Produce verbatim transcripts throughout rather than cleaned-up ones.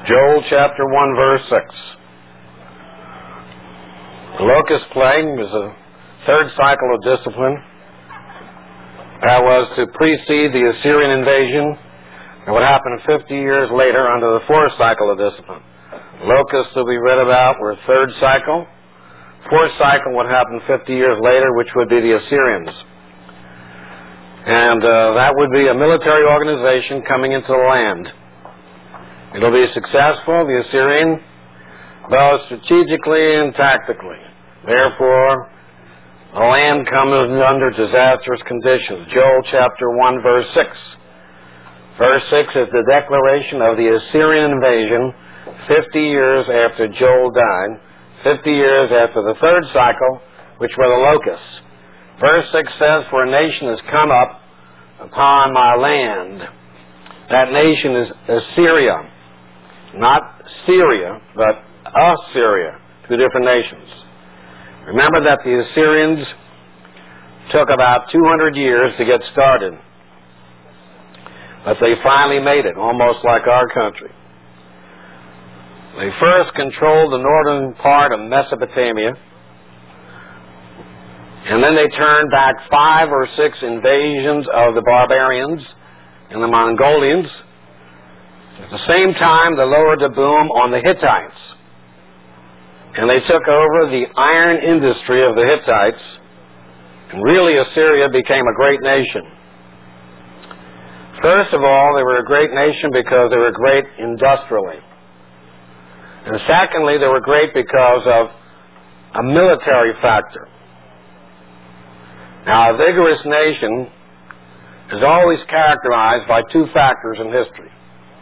Joel chapter one, verse six. The locust plague is a third cycle of discipline that was to precede the Assyrian invasion and what happened fifty years later under the fourth cycle of discipline. Locusts that we read about were third cycle. Fourth cycle, what happened fifty years later, which would be the Assyrians. And uh, that would be a military organization coming into the land. It'll be successful, the Assyrian, both strategically and tactically. Therefore, the land comes under disastrous conditions. Joel chapter one, verse six. Verse six is the declaration of the Assyrian invasion fifty years after Joel died, fifty years after the third cycle, which were the locusts. Verse six says, "For a nation has come up upon my land." That nation is Assyria. Not Syria, but Assyria. Two different nations. Remember that the Assyrians took about two hundred years to get started. But they finally made it, almost like our country. They first controlled the northern part of Mesopotamia, and then they turned back five or six invasions of the barbarians and the Mongolians. At the same time, they lowered the boom on the Hittites. And they took over the iron industry of the Hittites. And really, Assyria became a great nation. First of all, they were a great nation because they were great industrially. And secondly, they were great because of a military factor. Now, a vigorous nation is always characterized by two factors in history.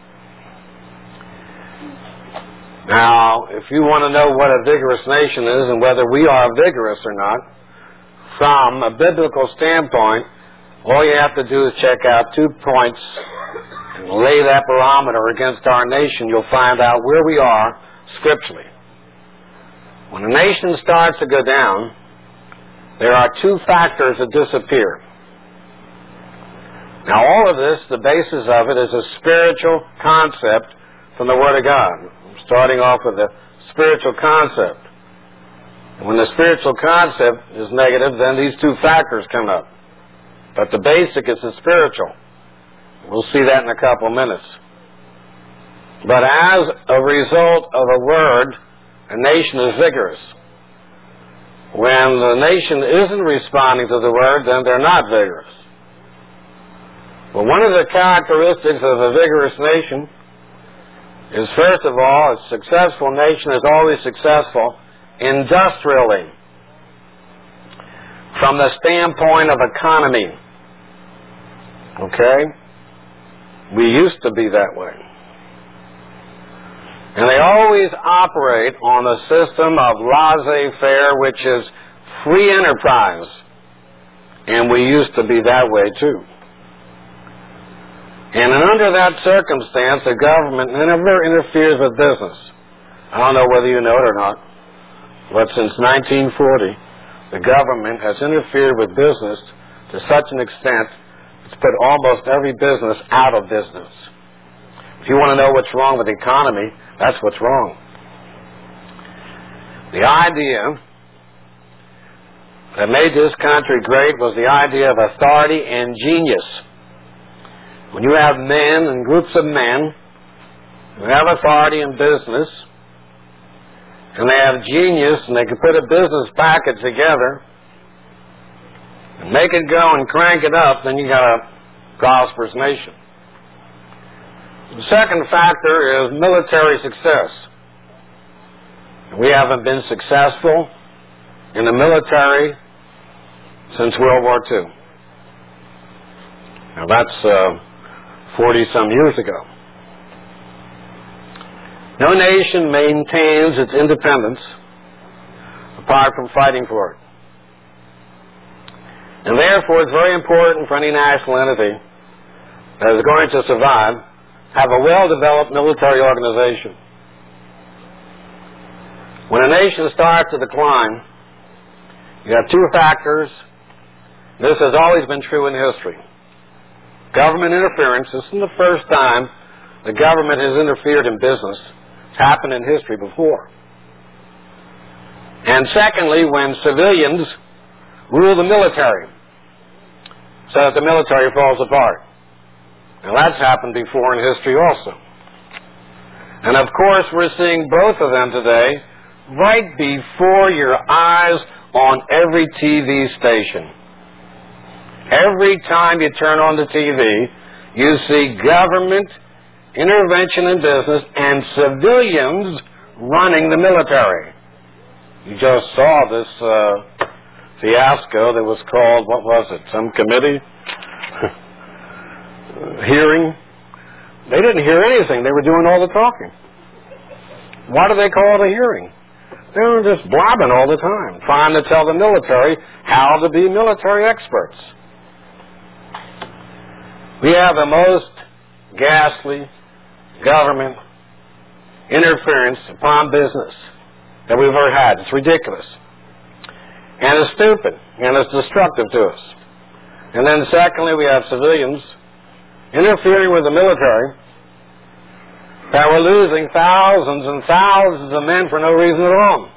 Now, if you want to know what a vigorous nation is and whether we are vigorous or not, from a biblical standpoint, all you have to do is check out two points and lay that barometer against our nation. You'll find out where we are scripturally. When a nation starts to go down, there are two factors that disappear. Now, all of this, the basis of it is a spiritual concept from the Word of God. Starting off with the spiritual concept. When the spiritual concept is negative, then these two factors come up. But the basic is the spiritual. We'll see that in a couple minutes. But as a result of a word, a nation is vigorous. When the nation isn't responding to the word, then they're not vigorous. But one of the characteristics of a vigorous nation is, first of all, a successful nation is always successful industrially, from the standpoint of economy. Okay? We used to be that way. And they always operate on a system of laissez-faire, which is free enterprise. And we used to be that way too. And under that circumstance, the government never interferes with business. I don't know whether you know it or not, but since nineteen forty, the government has interfered with business to such an extent it's put almost every business out of business. If you want to know what's wrong with the economy, that's what's wrong. The idea that made this country great was the idea of authority and genius. When you have men and groups of men who have authority in business, and they have genius, and they can put a business package together and make it go and crank it up, then you got a prosperous nation. The second factor is military success. We haven't been successful in the military since World War Two. Now that's uh, forty-some years ago. No nation maintains its independence apart from fighting for it. And therefore, it's very important for any national entity that is going to survive, have a well-developed military organization. When a nation starts to decline, you have two factors. This has always been true in history. Government interference. This isn't the first time the government has interfered in business. It's happened in history before. And secondly, when civilians rule the military, so that the military falls apart. Now that's happened before in history also. And of course we're seeing both of them today right before your eyes on every T V station. Every time you turn on the T V, you see government intervention in business and civilians running the military. You just saw this uh, fiasco that was called, what was it, some committee? Hearing. They didn't hear anything. They were doing all the talking. Why do they call it a hearing? They were just blabbing all the time, trying to tell the military how to be military experts. We have the most ghastly government interference upon business that we've ever had. It's ridiculous. And it's stupid. And it's destructive to us. And then secondly, we have civilians interfering with the military, that we're losing thousands and thousands of men for no reason at all.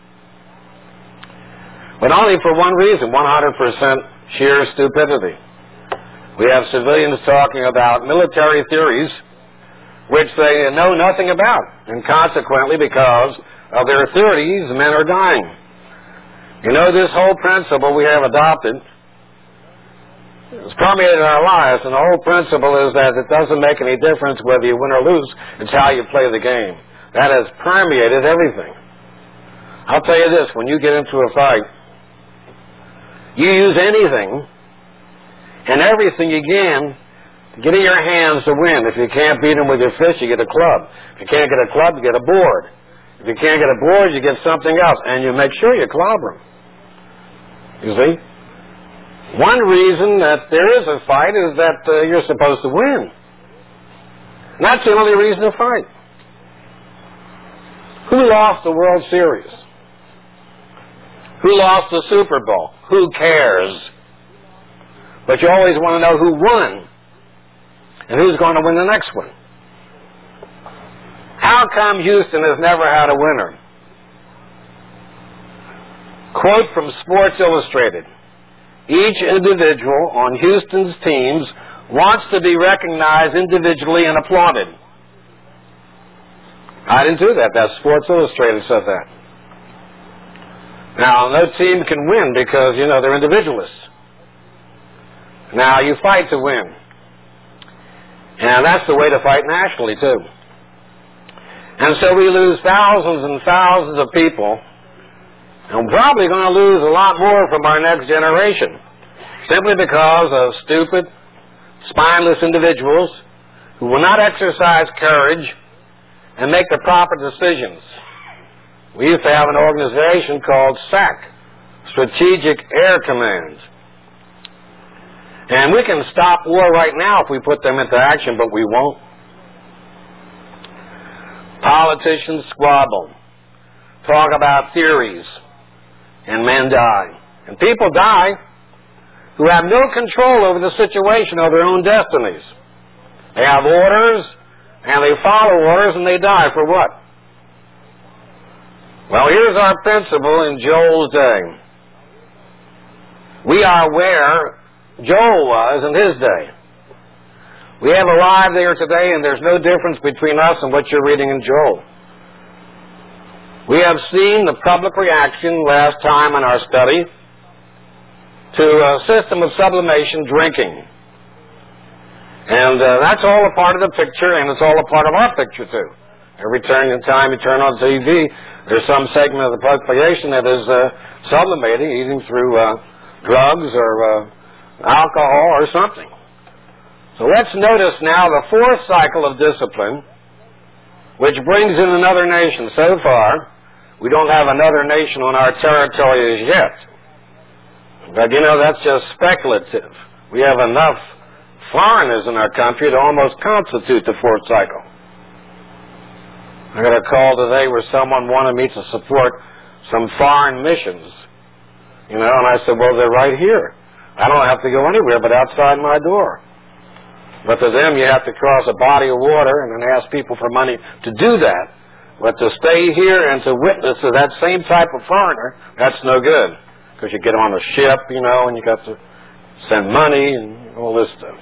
But only for one reason, one hundred percent sheer stupidity. We have civilians talking about military theories which they know nothing about, and consequently, because of their theories, men are dying. You know, this whole principle we have adopted it's permeated our lives, and the whole principle is that it doesn't make any difference whether you win or lose. It's how you play the game. That has permeated everything. I'll tell you this, when you get into a fight, you use anything and everything you can to get in your hands to win. If you can't beat them with your fist, you get a club. If you can't get a club, you get a board. If you can't get a board, you get something else, and you make sure you clobber them. You see? One reason that there is a fight is that uh, you're supposed to win. And that's the only reason to fight. Who lost the World Series? Who lost the Super Bowl? Who cares? But you always want to know who won and who's going to win the next one. How come Houston has never had a winner? Quote from Sports Illustrated. Each individual on Houston's teams wants to be recognized individually and applauded. I didn't do that. That Sports Illustrated said that. Now, no team can win because, you know, they're individualists. Now, you fight to win. And that's the way to fight nationally, too. And so we lose thousands and thousands of people. And we're probably going to lose a lot more from our next generation, simply because of stupid, spineless individuals who will not exercise courage and make the proper decisions. We used to have an organization called S A C, Strategic Air Command. And we can stop war right now if we put them into action, but we won't. Politicians squabble, talk about theories, and men die. And people die who have no control over the situation of their own destinies. They have orders, and they follow orders, and they die for what? Well, here's our principle in Joel's day. We are where Joel was in his day. We have arrived there today, and there's no difference between us and what you're reading in Joel. We have seen the public reaction last time in our study to a system of sublimation drinking. And uh, that's all a part of the picture, and it's all a part of our picture, too. Every turn in time you turn on T V, there's some segment of the population that is uh, sublimating, eating through uh, drugs or uh, alcohol or something. So let's notice now the fourth cycle of discipline, which brings in another nation. So far, we don't have another nation on our territory as yet. But, you know, that's just speculative. We have enough foreigners in our country to almost constitute the fourth cycle. I got a call today where someone wanted me to support some foreign missions. You know, and I said, well, they're right here. I don't have to go anywhere but outside my door. But to them, you have to cross a body of water and then ask people for money to do that. But to stay here and to witness to that same type of foreigner, that's no good. Because you get on a ship, you know, and you got to send money and all this stuff.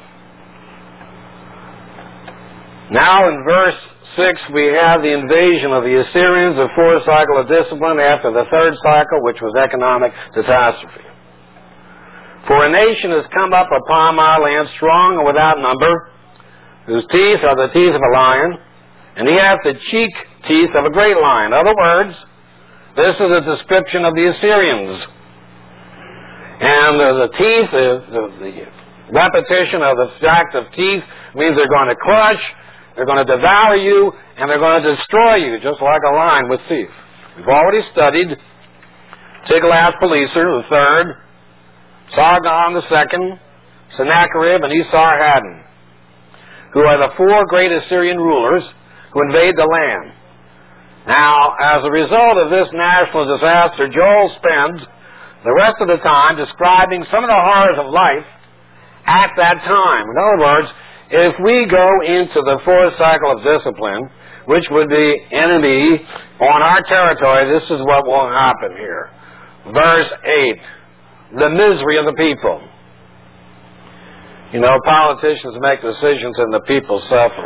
Now in verse six, we have the invasion of the Assyrians, the fourth cycle of discipline after the third cycle, which was economic catastrophe. For a nation has come up upon my land strong and without number, whose teeth are the teeth of a lion, and he hath the cheek teeth of a great lion. In other words, this is a description of the Assyrians. And uh, the teeth, uh, the, the repetition of the fact of teeth means they're going to crush, they're going to devour you, and they're going to destroy you, just like a lion with teeth. We've already studied Tiglath-Pileser the third, Sargon the second, Sennacherib, and Esarhaddon, who are the four great Assyrian rulers who invade the land. Now, as a result of this national disaster, Joel spends the rest of the time describing some of the horrors of life at that time. In other words, if we go into the fourth cycle of discipline, which would be enemy on our territory, this is what will happen here. Verse eight, the misery of the people. You know, politicians make decisions and the people suffer.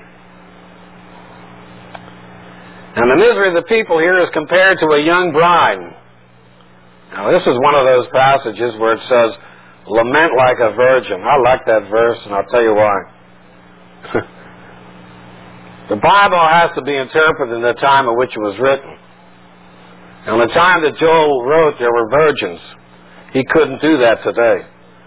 And the misery of the people here is compared to a young bride. Now, this is one of those passages where it says, lament like a virgin. I like that verse, and I'll tell you why. The Bible has to be interpreted in the time in which it was written. And the time that Joel wrote, there were virgins. He couldn't do that today.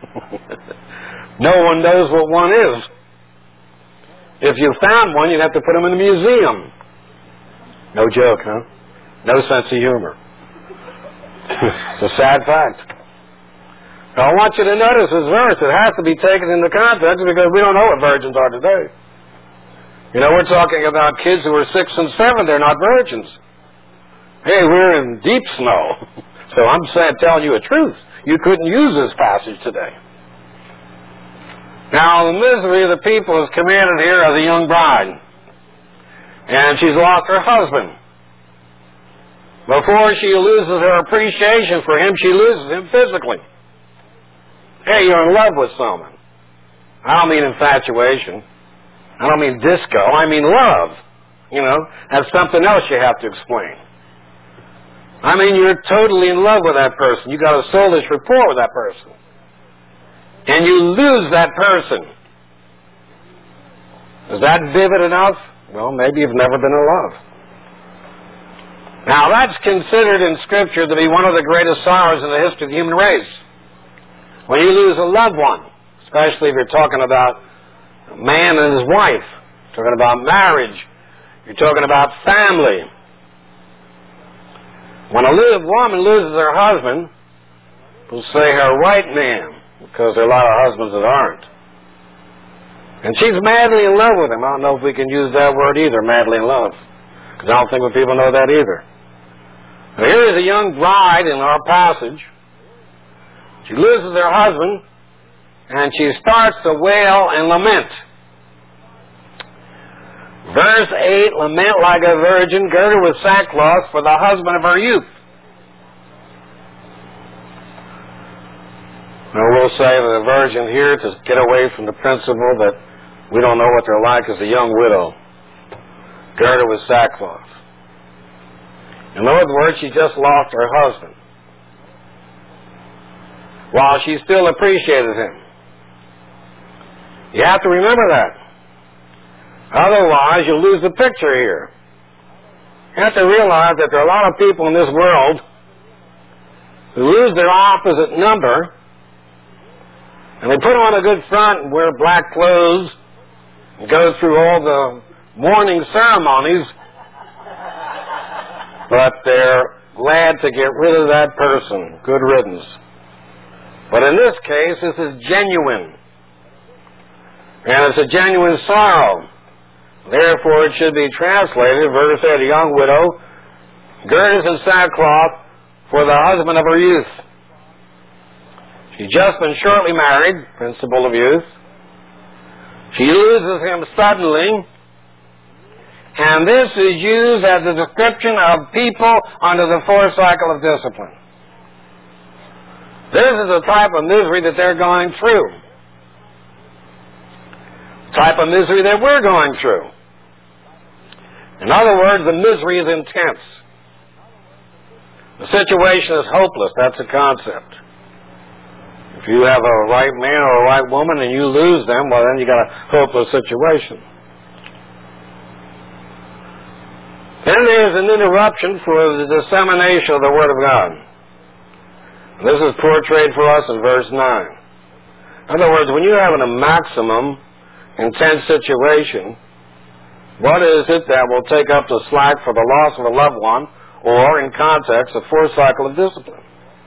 No one knows what one is. If you found one, you'd have to put him in a museum. No joke, huh? No sense of humor. It's a sad fact. Now, I want you to notice this verse. It has to be taken into context because we don't know what virgins are today. You know, we're talking about kids who are six and seven. They're not virgins. Hey, we're in deep snow. So I'm saying, telling you a truth. You couldn't use this passage today. Now, the misery of the people is commanded here as a young bride. And she's lost her husband. Before she loses her appreciation for him, she loses him physically. Hey, you're in love with someone. I don't mean infatuation. I don't mean disco. I mean love. You know, that's something else you have to explain. I mean, you're totally in love with that person. You got a soulish rapport with that person. And you lose that person. Is that vivid enough? Well, maybe you've never been in love. Now, that's considered in Scripture to be one of the greatest sorrows in the history of the human race. When you lose a loved one, especially if you're talking about a man and his wife, you're talking about marriage, you're talking about family. When a woman loses her husband, we'll say her right man, because there are a lot of husbands that aren't. And she's madly in love with him. I don't know if we can use that word either, madly in love, because I don't think when people know that either. Now, here is a young bride in our passage. She loses her husband, and she starts to wail and lament. Verse eight, lament like a virgin, girded with sackcloth for the husband of her youth. Now, we'll say that a virgin here, to get away from the principle that we don't know what they're like, is a young widow, girded with sackcloth. In other words, she just lost her husband, while she still appreciated him. You have to remember that. Otherwise, you'll lose the picture here. You have to realize that there are a lot of people in this world who lose their opposite number, and they put on a good front and wear black clothes and go through all the mourning ceremonies, but they're glad to get rid of that person. Good riddance. But in this case, this is genuine. And it's a genuine sorrow. Therefore, it should be translated, verse eight, a young widow, girded in sackcloth for the husband of her youth. She's just been shortly married, principle of youth. She loses him suddenly, and this is used as a description of people under the fourth cycle of discipline. This is the type of misery that they're going through. The type of misery that we're going through. In other words, the misery is intense. The situation is hopeless. That's the concept. If you have a right man or a right woman and you lose them, well, then you got a hopeless situation. Then there's an interruption for the dissemination of the Word of God. This is portrayed for us in verse nine. In other words, when you have a maximum intense situation, what is it that will take up the slack for the loss of a loved one, or, in context, the fourth cycle of discipline?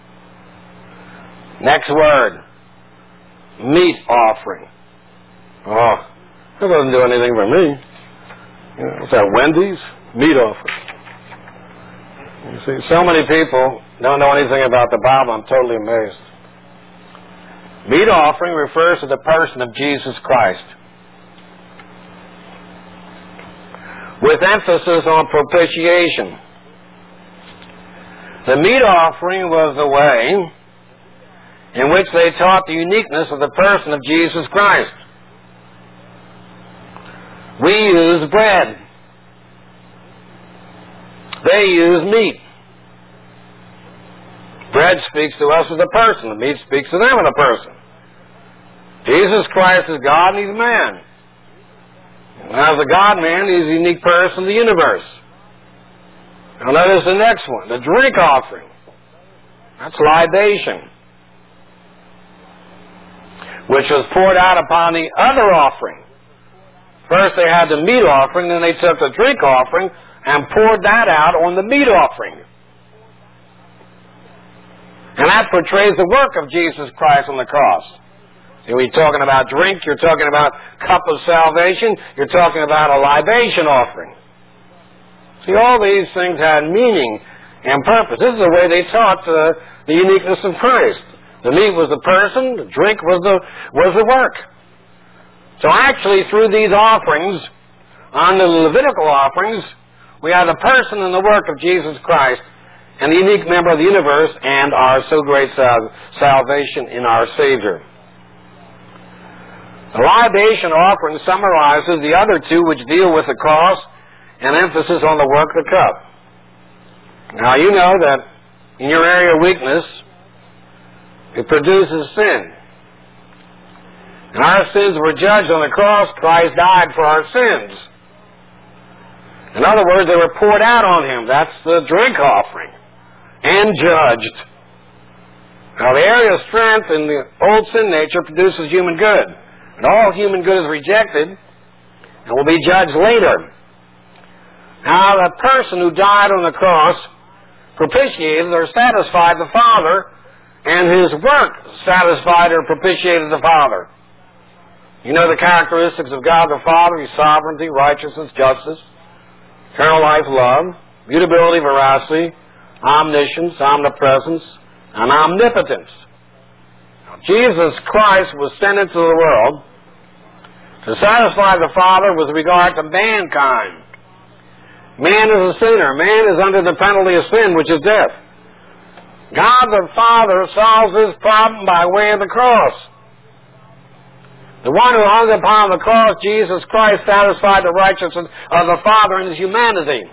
Next word, meat offering. Oh, that doesn't do anything for me. You know, what's that, Wendy's? Meat offering. You see, so many people don't know anything about the Bible. I'm totally amazed. Meat offering refers to the person of Jesus Christ, with emphasis on propitiation. The meat offering was the way in which they taught the uniqueness of the person of Jesus Christ. We use bread. They use meat. Bread speaks to us as a person. The meat speaks to them as a person. Jesus Christ is God and He's man. And as a God-man, He's a unique person in the universe. Now notice the next one, the drink offering. That's libation, which was poured out upon the other offering. First they had the meat offering, then they took the drink offering and poured that out on the meat offering. And that portrays the work of Jesus Christ on the cross. See, when you're talking about drink, you're talking about cup of salvation, you're talking about a libation offering. See, all these things had meaning and purpose. This is the way they taught uh, the uniqueness of Christ. The meat was the person, the drink was the, was the work. So actually, through these offerings, on the Levitical offerings, we have the person and the work of Jesus Christ and the unique member of the universe and our so great sal- salvation in our Savior. The libation offering summarizes the other two, which deal with the cross and emphasis on the work of the cup. Now, you know that in your area of weakness, it produces sin. And our sins were judged on the cross. Christ died for our sins. In other words, they were poured out on Him. That's the drink offering. And judged. Now, the area of strength in the old sin nature produces human good. And all human good is rejected and will be judged later. Now, the person who died on the cross propitiated or satisfied the Father, and His work satisfied or propitiated the Father. You know the characteristics of God the Father: His sovereignty, righteousness, justice, eternal life, love, mutability, veracity, omniscience, omnipresence, and omnipotence. Now, Jesus Christ was sent into the world to satisfy the Father with regard to mankind. Man is a sinner. Man is under the penalty of sin, which is death. God the Father solves this problem by way of the cross. The one who hung upon the cross, Jesus Christ, satisfied the righteousness of the Father in His humanity.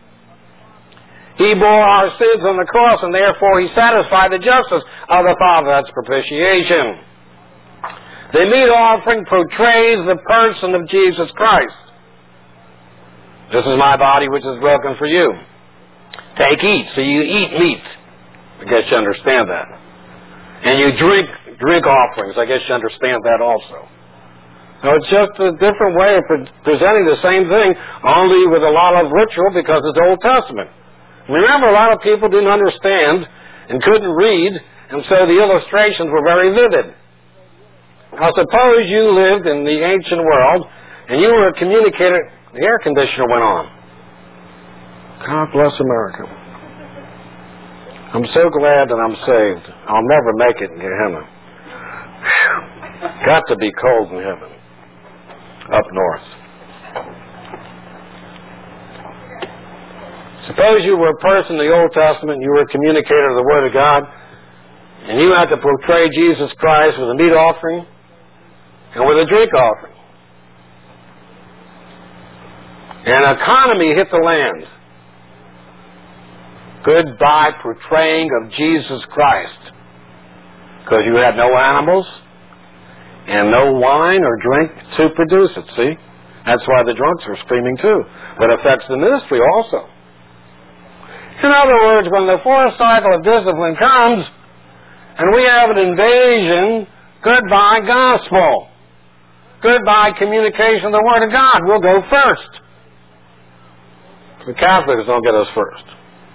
He bore our sins on the cross, and therefore He satisfied the justice of the Father. That's propitiation. The meat offering portrays the person of Jesus Christ. This is my body which is broken for you. Take, eat. So you eat meat. I guess you understand that. And you drink drink offerings. I guess you understand that also. So it's just a different way of pre- presenting the same thing, only with a lot of ritual because it's Old Testament. Remember, a lot of people didn't understand and couldn't read, and so the illustrations were very vivid. Now suppose you lived in the ancient world and you were a communicator. The air conditioner went on. God bless America. I'm so glad that I'm saved. I'll never make it in Gehenna. Whew. Got to be cold in heaven. up north. Suppose you were a person in the Old Testament, and you were a communicator of the Word of God, and you had to portray Jesus Christ with a meat offering and with a drink offering. And economy hit the land. Goodbye portraying of Jesus Christ. Because you had no animals and no wine or drink to produce it, see? That's why the drunks are screaming too. But it affects the ministry also. In other words, when the fourth cycle of discipline comes and we have an invasion, goodbye gospel. Goodbye communication of the Word of God. We'll go first. The Catholics don't get us first.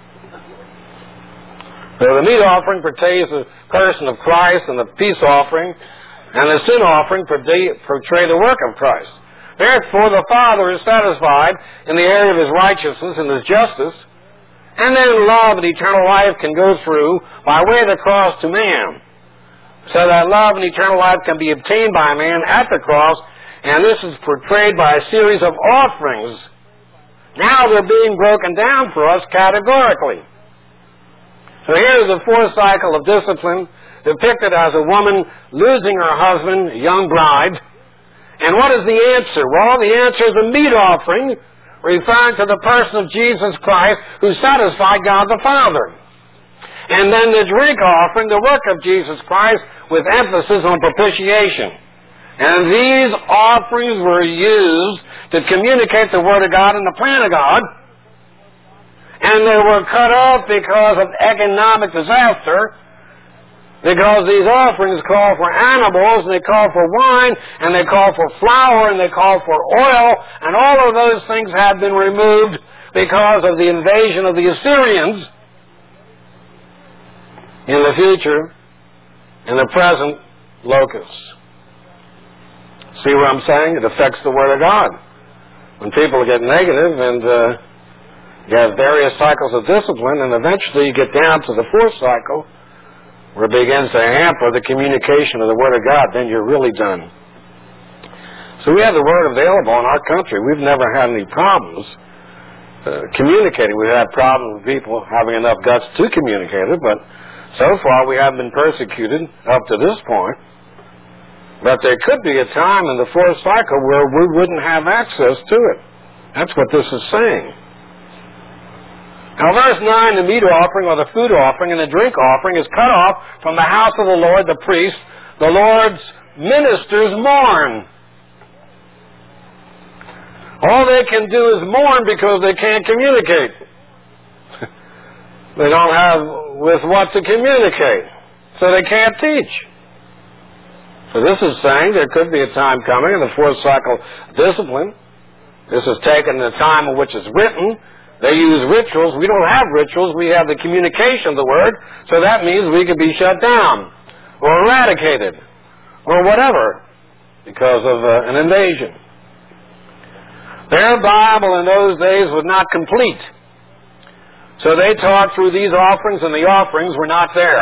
So the meat offering portrays the person of Christ, and the peace offering and the sin offering portray the work of Christ. Therefore, the Father is satisfied in the area of His righteousness and His justice, and then love and eternal life can go through by way of the cross to man. So that love and eternal life can be obtained by man at the cross, and this is portrayed by a series of offerings. Now they're being broken down for us categorically. So here's the fourth cycle of discipline, depicted as a woman losing her husband, a young bride. And what is the answer? Well, the answer is a meat offering, referring to the person of Jesus Christ who satisfied God the Father. And then the drink offering, the work of Jesus Christ, with emphasis on propitiation. And these offerings were used to communicate the Word of God and the plan of God. And they were cut off because of economic disaster, because these offerings call for animals, and they call for wine, and they call for flour, and they call for oil, and all of those things have been removed because of the invasion of the Assyrians. In the future, in the present, locusts. See what I'm saying? It affects the Word of God. When people get negative and uh, you have various cycles of discipline, and eventually you get down to the fourth cycle, where it begins to hamper the communication of the Word of God, then you're really done. So we have the Word available in our country. We've never had any problems uh, communicating. We've had problems with people having enough guts to communicate it, but so far we haven't been persecuted up to this point. But there could be a time in the fourth cycle where we wouldn't have access to it. That's what this is saying. Now, verse nine, the meat offering or the food offering and the drink offering is cut off from the house of the Lord, the priest. The Lord's ministers mourn. All they can do is mourn because they can't communicate. They don't have with what to communicate, so they can't teach. So this is saying there could be a time coming in the fourth cycle discipline. This is taken the time in which it's written. They use rituals. We don't have rituals. We have the communication of the Word. So that means we could be shut down or eradicated or whatever because of uh, an invasion. Their Bible in those days was not complete. So they taught through these offerings, and the offerings were not there.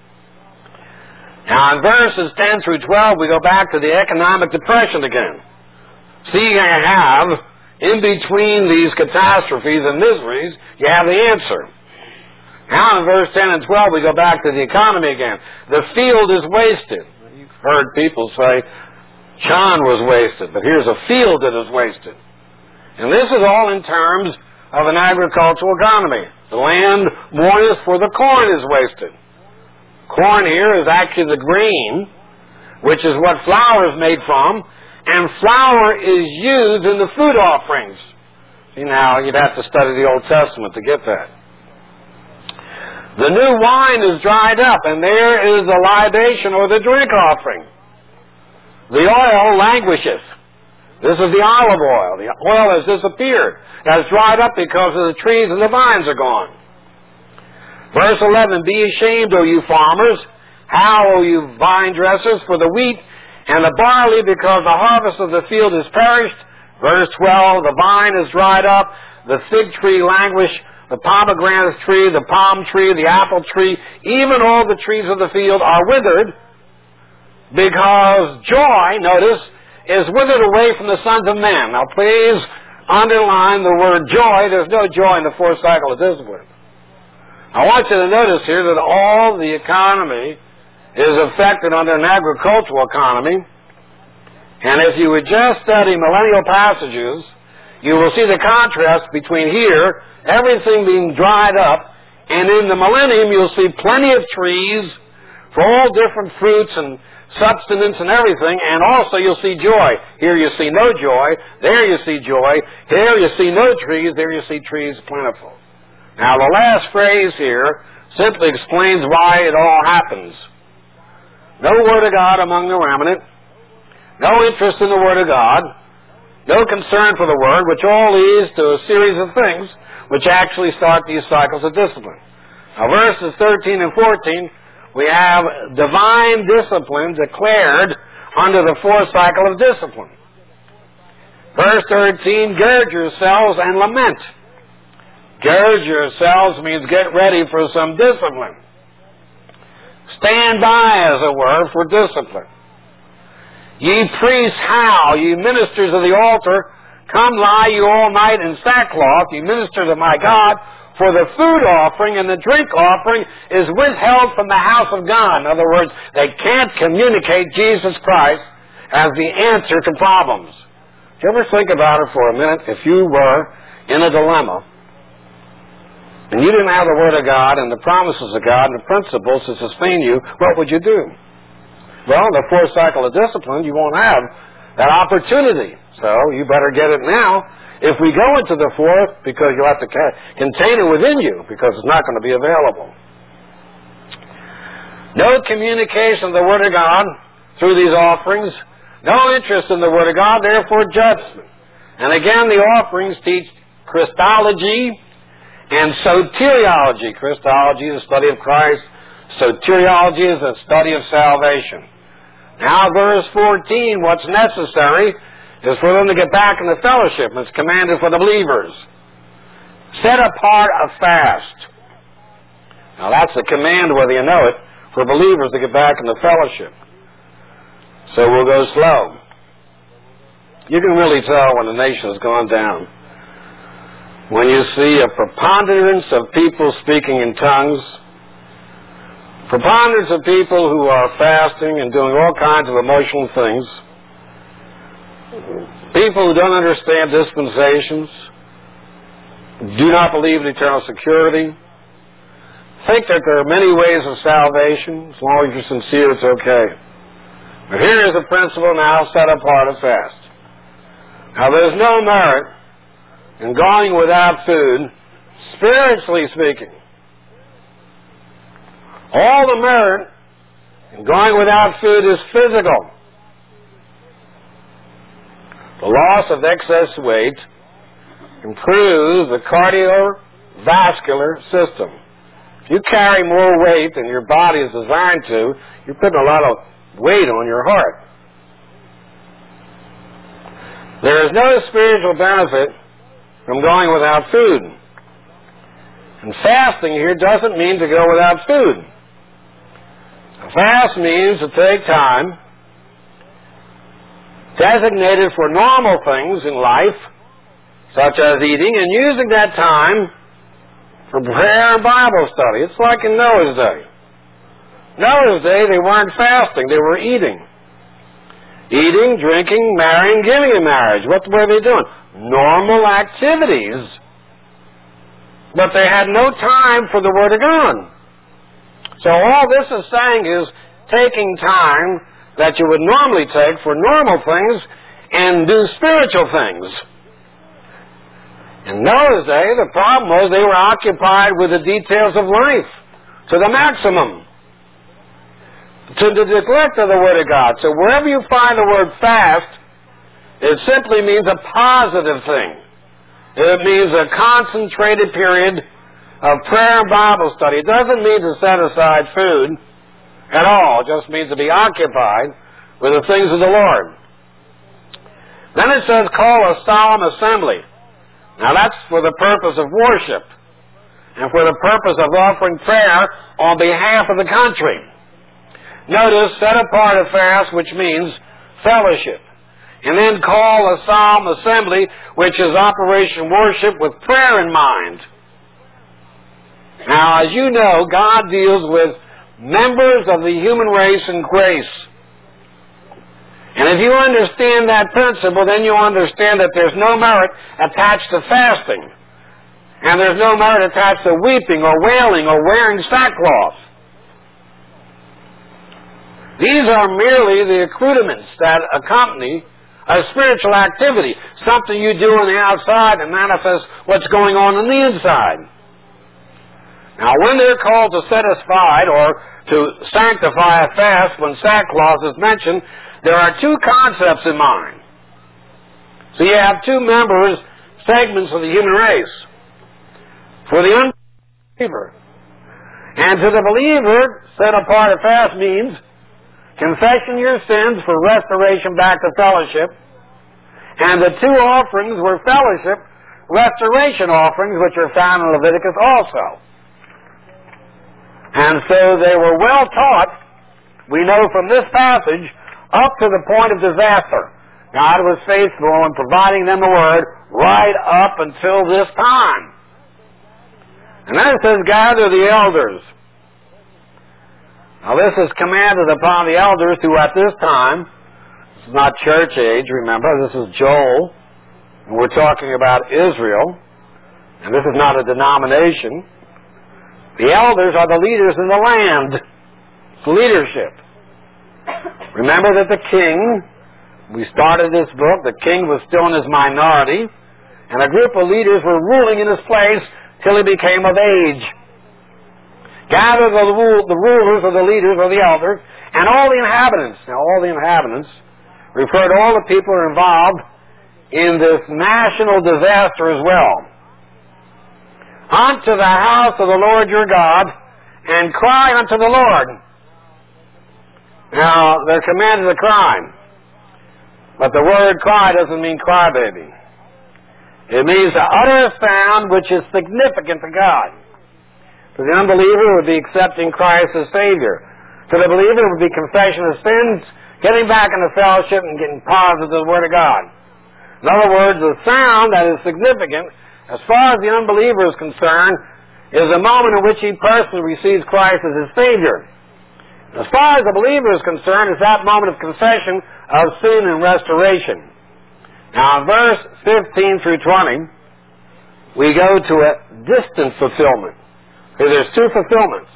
Now in verses ten through twelve, we go back to the economic depression again. See, you have, in between these catastrophes and miseries, you have the answer. Now in verse ten and twelve, we go back to the economy again. The field is wasted. You've heard people say, John was wasted, but here's a field that is wasted. And this is all in terms of an agricultural economy. The land mourneth, for the corn is wasted. Corn here is actually the grain, which is what flour is made from, and flour is used in the food offerings. See, now, you'd have to study the Old Testament to get that. The new wine is dried up, and there is the libation or the drink offering. The oil languisheth. This is the olive oil. The oil has disappeared. It has dried up because of the trees and the vines are gone. Verse eleven, be ashamed, O you farmers. How, O you vine dressers, for the wheat and the barley, because the harvest of the field is perished. Verse twelve, the vine is dried up, the fig tree languished, the pomegranate tree, the palm tree, the apple tree, even all the trees of the field are withered, because joy, notice, is withered away from the sons of men. Now please underline the word joy. There's no joy in the fourth cycle of discipline. I want you to notice here that all the economy is affected under an agricultural economy. And if you would just study millennial passages, you will see the contrast between here, everything being dried up, and in the millennium you'll see plenty of trees for all different fruits and substance and everything, and also you'll see joy. Here you see no joy, there you see joy, here you see no trees, there you see trees plentiful. Now the last phrase here simply explains why it all happens. No Word of God among the remnant, no interest in the Word of God, no concern for the Word, which all leads to a series of things which actually start these cycles of discipline. Now verses thirteen and fourteen, we have divine discipline declared under the fourth cycle of discipline. Verse thirteen, gird yourselves and lament. Gird yourselves means get ready for some discipline. Stand by, as it were, for discipline. Ye priests howl, ye ministers of the altar, come lie you all night in sackcloth, ye ministers of my God, for the food offering and the drink offering is withheld from the house of God. In other words, they can't communicate Jesus Christ as the answer to problems. Do you ever think about it for a minute? If you were in a dilemma, and you didn't have the Word of God and the promises of God and the principles to sustain you, what would you do? Well, in the fourth cycle of discipline, you won't have that opportunity. So you better get it now. If we go into the fourth, because you'll have to contain it within you, because it's not going to be available. No communication of the Word of God through these offerings. No interest in the Word of God, therefore judgment. And again, the offerings teach Christology and soteriology. Christology is the study of Christ. Soteriology is the study of salvation. Now, verse fourteen, what's necessary is for them to get back in the fellowship. It's commanded for the believers. Set apart a fast. Now, that's the command, whether you know it, for believers to get back in the fellowship. So we'll go slow. You can really tell when the nation has gone down. When you see a preponderance of people speaking in tongues, preponderance of people who are fasting and doing all kinds of emotional things, people who don't understand dispensations, do not believe in eternal security, think that there are many ways of salvation. As long as you're sincere, it's okay. But here is a principle now, set apart a fast. Now, there's no merit in going without food, spiritually speaking. All the merit in going without food is physical. The loss of excess weight improves the cardiovascular system. If you carry more weight than your body is designed to, you're putting a lot of weight on your heart. There is no spiritual benefit from going without food. And fasting here doesn't mean to go without food. A fast means to take time designated for normal things in life, such as eating, and using that time for prayer and Bible study. It's like in Noah's day. Noah's day, they weren't fasting, they were eating. Eating, drinking, marrying, giving in marriage. What were they doing? Normal activities. But they had no time for the Word of God. So all this is saying is taking time that you would normally take for normal things and do spiritual things. In Noah's day, the problem was they were occupied with the details of life to the maximum, to the neglect of the Word of God. So wherever you find the word fast, it simply means a positive thing. It means a concentrated period of prayer and Bible study. It doesn't mean to set aside food at all. It just means to be occupied with the things of the Lord. Then it says, call a solemn assembly. Now that's for the purpose of worship and for the purpose of offering prayer on behalf of the country. Notice, set apart a fast, which means fellowship. and then call a solemn assembly, which is Operation Worship, with prayer in mind. Now, as you know, God deals with members of the human race in grace. And if you understand that principle, then you understand that there's no merit attached to fasting. And there's no merit attached to weeping or wailing or wearing sackcloth. These are merely the accoutrements that accompany a spiritual activity, something you do on the outside and manifest what's going on on the inside. Now, when they're called to set aside or to sanctify a fast, when sackcloth is mentioned, there are two concepts in mind. So you have two members, segments of the human race. For the unbeliever. And to the believer, set apart a fast means confession of your sins for restoration back to fellowship. And the two offerings were fellowship, restoration offerings, which are found in Leviticus also. And so they were well taught, we know from this passage, up to the point of disaster. God was faithful in providing them the Word right up until this time. And then it says, gather the elders. Now this is commanded upon the elders who at this time, this is not church age, remember, this is Joel, and we're talking about Israel, and this is not a denomination. The elders are the leaders in the land. It's leadership. Remember that the king, we started this book, the king was still in his minority, and a group of leaders were ruling in his place till he became of age. Gather the, rule, the rulers or the leaders or the elders, and all the inhabitants. Now, all the inhabitants refer to all the people who are involved in this national disaster as well. Unto the house of the Lord your God, and cry unto the Lord. Now, they're commanded to cry. But the word cry doesn't mean crybaby. It means to utter a sound which is significant to God. To the unbeliever, it would be accepting Christ as Savior. To the believer, it would be confession of sins, getting back into fellowship, and getting positive to the Word of God. In other words, the sound that is significant, as far as the unbeliever is concerned, is the moment in which he personally receives Christ as his Savior. As far as the believer is concerned, it's that moment of confession of sin and restoration. Now, in verse fifteen through twenty, we go to a distant fulfillment. So there's two fulfillments.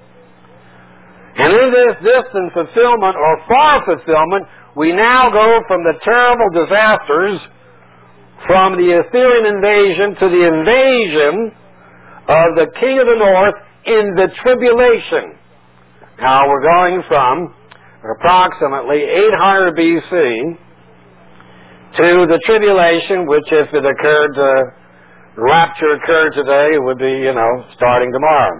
And in this distant fulfillment, or far fulfillment, we now go from the terrible disasters, from the Assyrian invasion to the invasion of the king of the north in the tribulation. Now, we're going from approximately eight hundred B C to the tribulation, which if it occurred, uh, rapture occurred today, it would be, you know, starting tomorrow.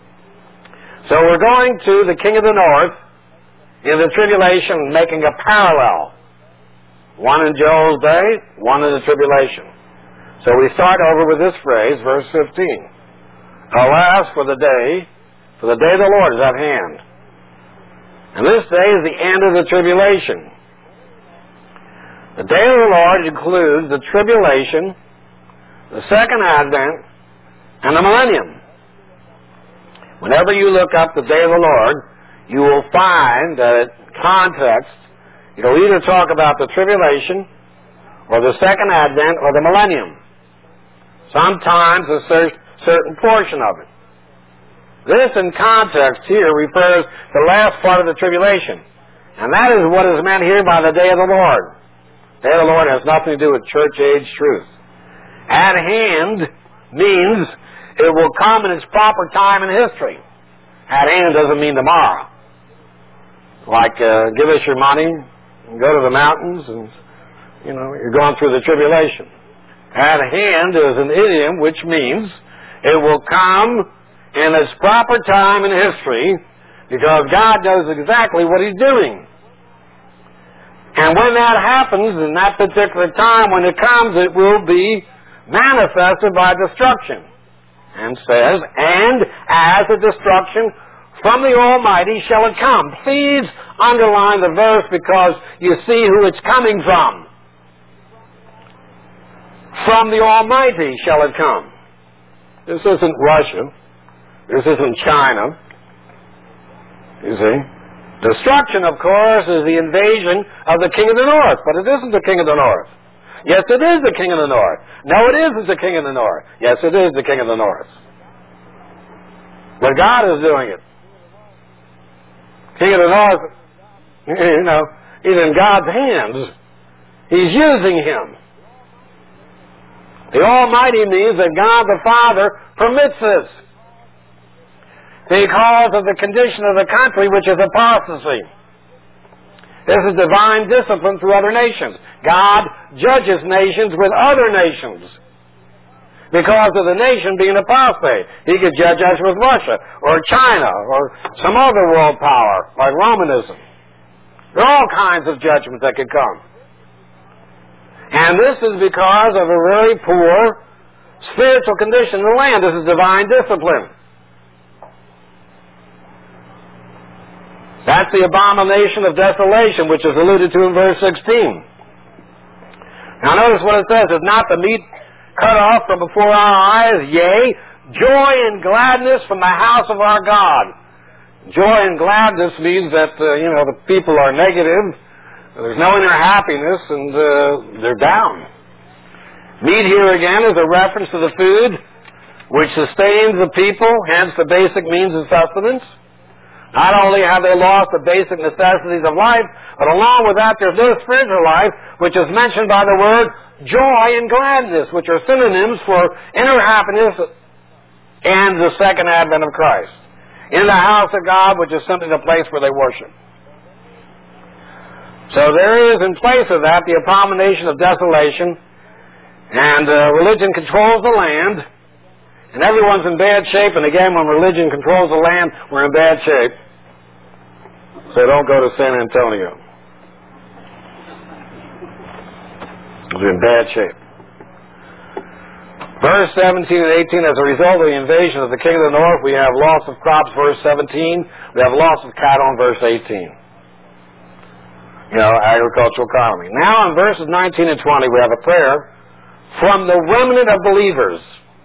So we're going to the king of the north in the tribulation, making a parallel. One in Joel's day, one in the tribulation. So we start over with this phrase, verse fifteen. Alas for the day, for the day of the Lord is at hand. And this day is the end of the tribulation. The day of the Lord includes the tribulation, the second advent, and the millennium. Whenever you look up the day of the Lord, you will find that in context, it'll either talk about the tribulation, or the second advent, or the millennium. Sometimes a cer- certain portion of it. This, in context here, refers to the last part of the tribulation. And that is what is meant here by the day of the Lord. The day of the Lord has nothing to do with church-age truth. At hand means it will come in its proper time in history. At hand doesn't mean tomorrow. Like, uh, give us your money, and go to the mountains, and, you know, you're going through the tribulation. At hand is an idiom which means it will come in its proper time in history, because God knows exactly what He's doing. And when that happens, in that particular time, when it comes, it will be manifested by destruction. And says, and as a destruction from the Almighty shall it come. Please underline the verse, because you see who it's coming from. From the Almighty shall it come. This isn't Russia. This isn't China. You see? Destruction, of course, is the invasion of the king of the north, but it isn't the king of the north. Yes, it is the king of the north. No, it isn't the king of the north. Yes, it is the king of the north. But God is doing it. King of the north, you know, he's in God's hands. He's using him. The Almighty means that God the Father permits this because of the condition of the country, which is apostasy. This is divine discipline through other nations. God judges nations with other nations because of the nation being apostate. He could judge us with Russia or China or some other world power like Romanism. There are all kinds of judgments that could come. And this is because of a very poor spiritual condition of the land. This is divine discipline. That's the abomination of desolation, which is alluded to in verse sixteen. Now notice what it says. Is not the meat cut off from before our eyes? Yea, joy and gladness from the house of our God. Joy and gladness means that, uh, you know, the people are negative. There's no inner happiness, and uh, they're down. Meat here again is a reference to the food which sustains the people, hence the basic means of sustenance. Not only have they lost the basic necessities of life, but along with that there's no spiritual life, which is mentioned by the word joy and gladness, which are synonyms for inner happiness and the second advent of Christ. In the house of God, which is simply the place where they worship. So there is in place of that the abomination of desolation, and uh, religion controls the land, and everyone's in bad shape, and again, when religion controls the land, we're in bad shape. So don't go to San Antonio. We're in bad shape. Verse seventeen and eighteen, as a result of the invasion of the king of the north, we have loss of crops, verse seventeen. We have loss of cattle in verse eighteen. You know, agricultural economy. Now in verses nineteen and twenty, we have a prayer from the remnant of believers.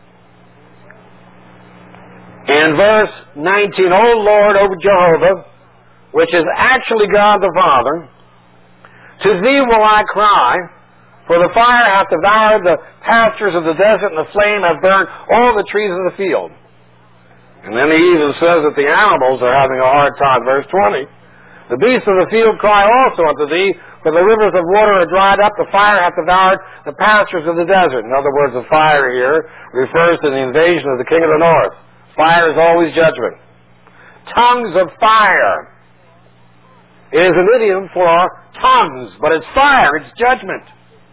In verse nineteen, O Lord, O Jehovah, which is actually God the Father, to thee will I cry, for the fire hath devoured the pastures of the desert, and the flame hath burned all the trees of the field. And then he even says that the animals are having a hard time. Verse twenty, the beasts of the field cry also unto thee, for the rivers of water are dried up, the fire hath devoured the pastures of the desert. In other words, the fire here refers to the invasion of the king of the north. Fire is always judgment. Tongues of fire. It is an idiom for tongues, but it's fire, it's judgment.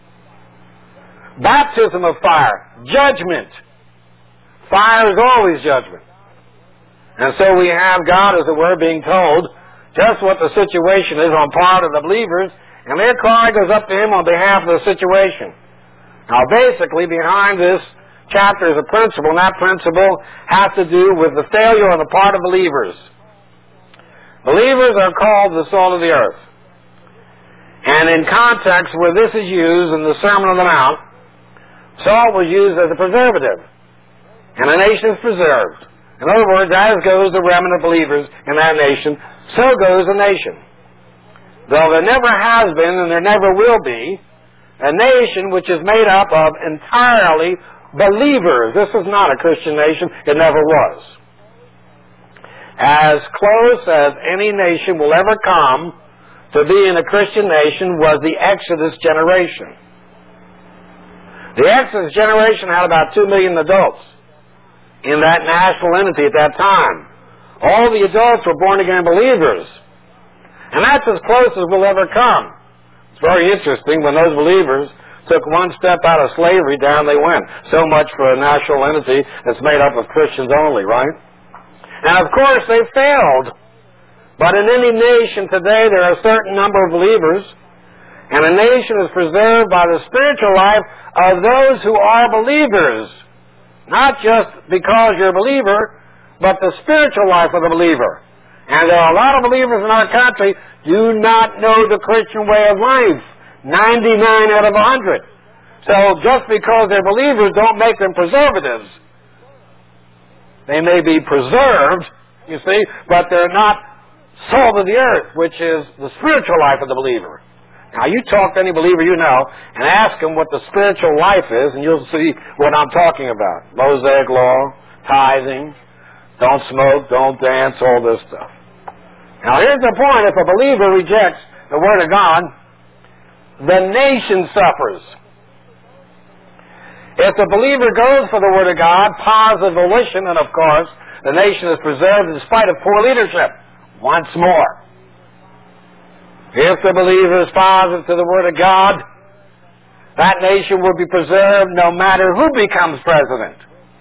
Baptism of fire, judgment. Fire is always judgment. And so we have God, as it were, being told just what the situation is on part of the believers, and their cry goes up to him on behalf of the situation. Now basically, behind this chapter is a principle, and that principle has to do with the failure on the part of believers. Believers are called the salt of the earth. And in context where this is used in the Sermon on the Mount, salt was used as a preservative. And a nation is preserved. In other words, as goes the remnant of believers in that nation, so goes the nation. Though there never has been and there never will be a nation which is made up of entirely believers. This is not a Christian nation. It never was. As close as any nation will ever come to being a Christian nation was the Exodus generation. The Exodus generation had about two million adults in that national entity at that time. All the adults were born-again believers. And that's as close as we'll ever come. It's very interesting when those believers took one step out of slavery, down they went. So much for a national entity that's made up of Christians only, right? And of course they failed. But in any nation today there are a certain number of believers, and a nation is preserved by the spiritual life of those who are believers. Not just because you're a believer, but the spiritual life of the believer. And there are a lot of believers in our country do not know the Christian way of life. ninety-nine out of one hundred. So just because they're believers don't make them preservatives. They may be preserved, you see, but they're not salt of the earth, which is the spiritual life of the believer. Now, you talk to any believer you know and ask them what the spiritual life is, and you'll see what I'm talking about. Mosaic law, tithing, don't smoke, don't dance, all this stuff. Now, here's the point. If a believer rejects the Word of God, the nation suffers. If the believer goes for the Word of God, positive volition, and of course, the nation is preserved in spite of poor leadership. Once more. If the believer is positive to the Word of God, that nation will be preserved no matter who becomes president.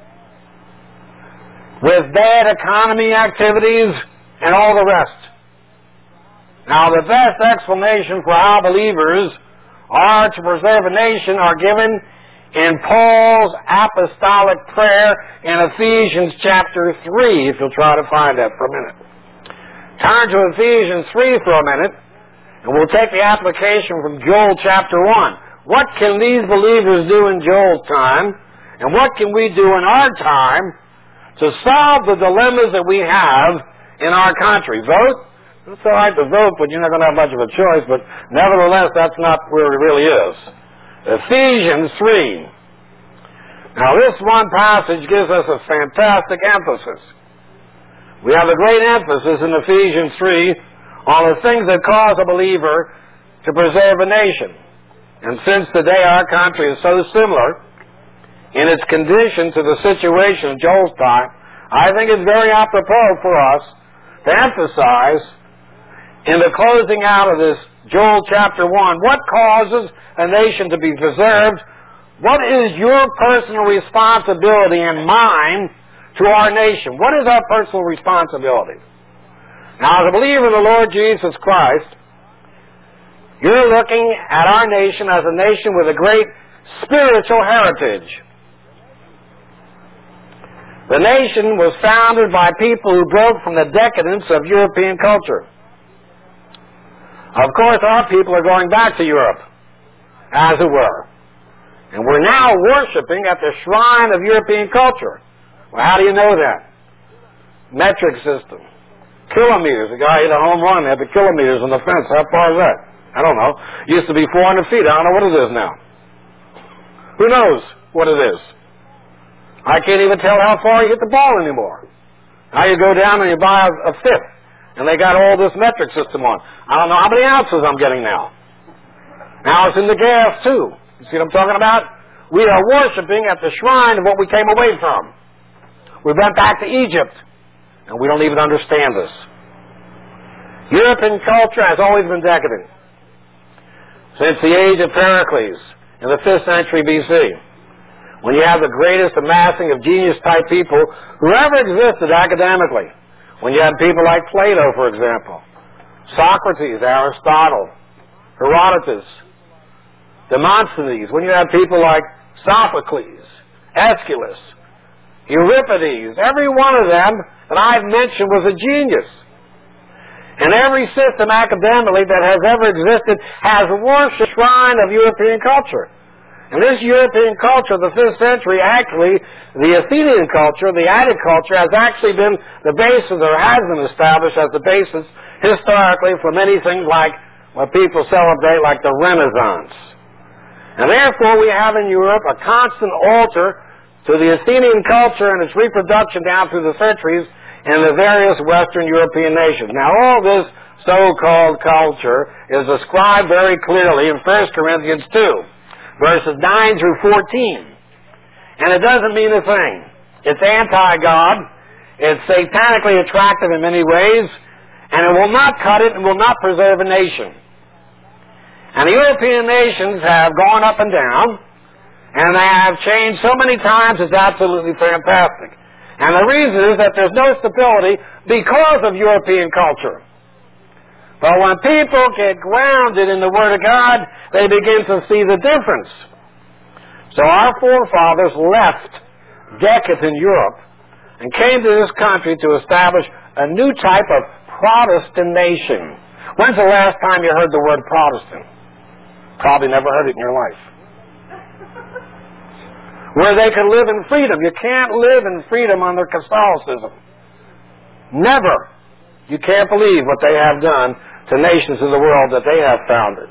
With bad economy activities and all the rest. Now, the best explanation for how believers are to preserve a nation are given in Paul's apostolic prayer in Ephesians chapter three, if you'll try to find that for a minute. Turn to Ephesians three for a minute, and we'll take the application from Joel chapter one. What can these believers do in Joel's time, and what can we do in our time to solve the dilemmas that we have in our country? Vote? It's all right to vote, but you're not going to have much of a choice, but nevertheless, that's not where it really is. Ephesians three. Now, this one passage gives us a fantastic emphasis. We have a great emphasis in Ephesians three on the things that cause a believer to preserve a nation. And since today our country is so similar in its condition to the situation of Joel's time, I think it's very apropos for us to emphasize in the closing out of this Joel chapter one, what causes a nation to be preserved? What is your personal responsibility and mine to our nation? What is our personal responsibility? Now, as a believer in the Lord Jesus Christ, you're looking at our nation as a nation with a great spiritual heritage. The nation was founded by people who broke from the decadence of European culture. Of course, our people are going back to Europe, as it were. And we're now worshiping at the shrine of European culture. Well, how do you know that? Metric system. Kilometers. The guy hit a home run, had the kilometers on the fence. How far is that? I don't know. It used to be four hundred feet. I don't know what it is now. Who knows what it is? I can't even tell how far you hit the ball anymore. Now you go down and you buy a, a fifth. And they got all this metric system on. I don't know how many ounces I'm getting now. Now it's in the gas, too. You see what I'm talking about? We are worshiping at the shrine of what we came away from. We went back to Egypt, and we don't even understand this. European culture has always been decadent. Since the age of Pericles in the fifth century B C, when you have the greatest amassing of genius-type people who ever existed academically. When you had people like Plato, for example, Socrates, Aristotle, Herodotus, Demosthenes, when you had people like Sophocles, Aeschylus, Euripides, every one of them that I've mentioned was a genius. And every system academically that has ever existed has worshipped the shrine of European culture. And this European culture of the fifth century, actually, the Athenian culture, the Attic culture, has actually been the basis, or has been established as the basis, historically, for many things like what people celebrate, like the Renaissance. And therefore, we have in Europe a constant altar to the Athenian culture and its reproduction down through the centuries in the various Western European nations. Now, all this so-called culture is described very clearly in First Corinthians two. Verses nine through fourteen. And it doesn't mean a thing. It's anti-God. It's satanically attractive in many ways. And it will not cut it and will not preserve a nation. And the European nations have gone up and down. And they have changed so many times, it's absolutely fantastic. And the reason is that there's no stability because of European culture. But when people get grounded in the Word of God, they begin to see the difference. So our forefathers left decadent Europe and came to this country to establish a new type of Protestant nation. When's the last time you heard the word Protestant? Probably never heard it in your life. where they could live in freedom. You can't live in freedom under Catholicism. Never. You can't believe what they have done to nations of the world that they have founded.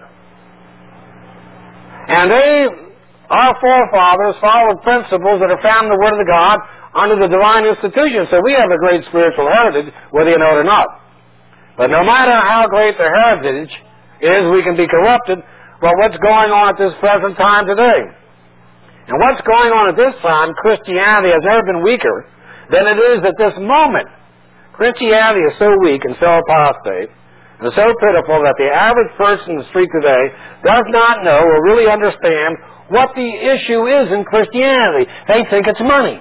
And they, our forefathers, followed principles that are found in the Word of God under the divine institution. So we have a great spiritual heritage, whether you know it or not. But no matter how great the heritage is, we can be corrupted by what's going on at this present time today. And what's going on at this time, Christianity has never been weaker than it is at this moment. Christianity is so weak and so apostate and so pitiful that the average person in the street today does not know or really understand what the issue is in Christianity. They think it's money.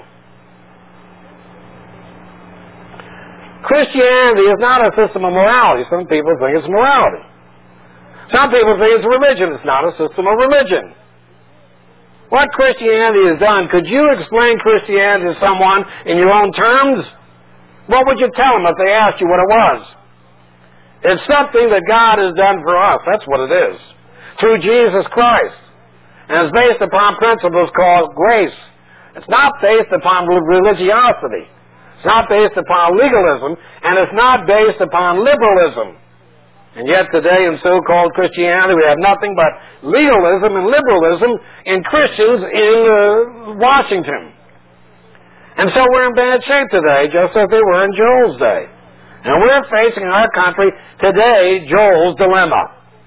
Christianity is not a system of morality. Some people think it's morality. Some people think it's religion. It's not a system of religion. What Christianity has done, could you explain Christianity to someone in your own terms? What would you tell them if they asked you what it was? It's something that God has done for us. That's what it is. Through Jesus Christ. And it's based upon principles called grace. It's not based upon religiosity. It's not based upon legalism. And it's not based upon liberalism. And yet today in so-called Christianity we have nothing but legalism and liberalism in Christians in uh, Washington. And so we're in bad shape today, just as they were in Joel's day. And we're facing in our country today Joel's dilemma.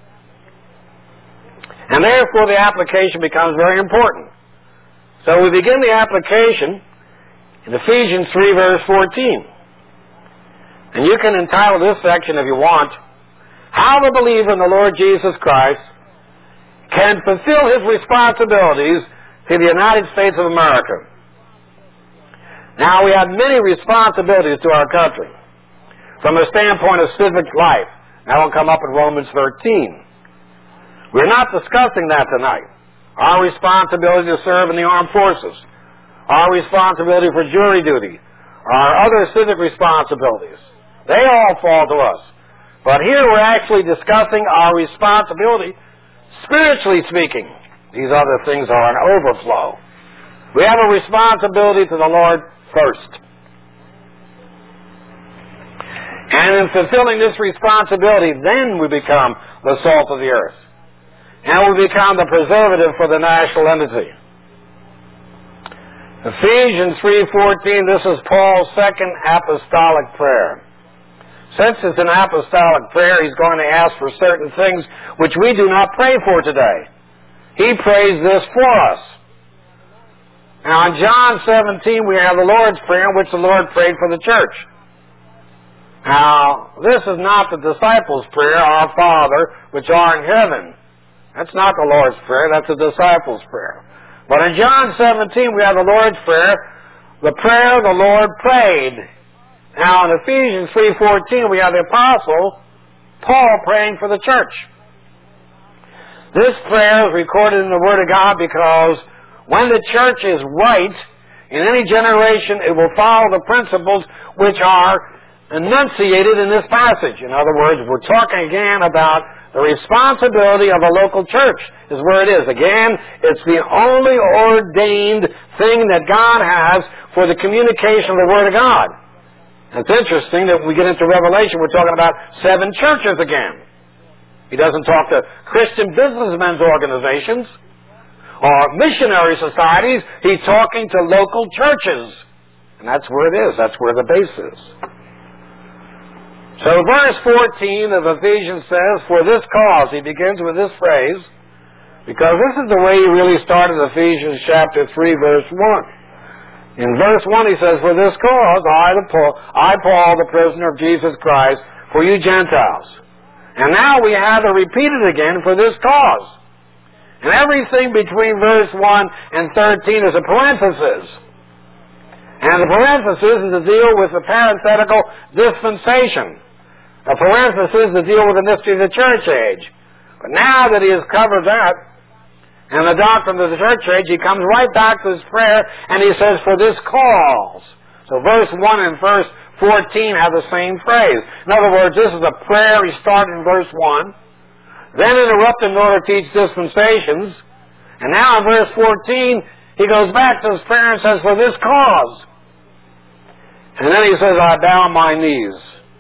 And therefore the application becomes very important. So we begin the application in Ephesians three verse fourteen. And you can entitle this section if you want, How the believer in the Lord Jesus Christ can fulfill his responsibilities to the United States of America. Now, we have many responsibilities to our country from the standpoint of civic life. That will come up in Romans thirteen. We're not discussing that tonight. Our responsibility to serve in the armed forces, our responsibility for jury duty, our other civic responsibilities, they all fall to us. But here we're actually discussing our responsibility, spiritually speaking. These other things are an overflow. We have a responsibility to the Lord first. And in fulfilling this responsibility, then we become the salt of the earth. And we become the preservative for the national entity. Ephesians three fourteen, this is Paul's second apostolic prayer. Since it's an apostolic prayer, he's going to ask for certain things which we do not pray for today. He prays this for us. Now in John seventeen, we have the Lord's Prayer, in which the Lord prayed for the church. Now, this is not the disciples' prayer, Our Father, which art in heaven. That's not the Lord's Prayer, that's the disciples' prayer. But in John seventeen, we have the Lord's Prayer, the prayer the Lord prayed. Now in Ephesians three fourteen, we have the Apostle Paul praying for the church. This prayer is recorded in the Word of God because when the church is right, in any generation, it will follow the principles which are enunciated in this passage. In other words, we're talking again about the responsibility of a local church is where it is. Again, it's the only ordained thing that God has for the communication of the Word of God. It's interesting that when we get into Revelation, we're talking about seven churches again. He doesn't talk to Christian businessmen's organizations or missionary societies. He's talking to local churches. And that's where it is. That's where the base is. So verse fourteen of Ephesians says, for this cause, he begins with this phrase, because this is the way he really started Ephesians chapter three, verse one. In verse one he says, for this cause, I, the Paul, I, Paul, the prisoner of Jesus Christ, for you Gentiles. And now we have to repeat it again, for this cause. And everything between verse one and thirteen is a parenthesis. And the parenthesis is to deal with the parenthetical dispensation. A parenthesis to deal with the mystery of the church age. But now that he has covered that, and the doctrine of the church age, he comes right back to his prayer, and he says, for this cause. So verse one and verse fourteen have the same phrase. In other words, this is a prayer he started in verse one, then interrupted in order to teach dispensations, and now in verse fourteen, he goes back to his prayer and says, for this cause. And then he says, I bow my knees.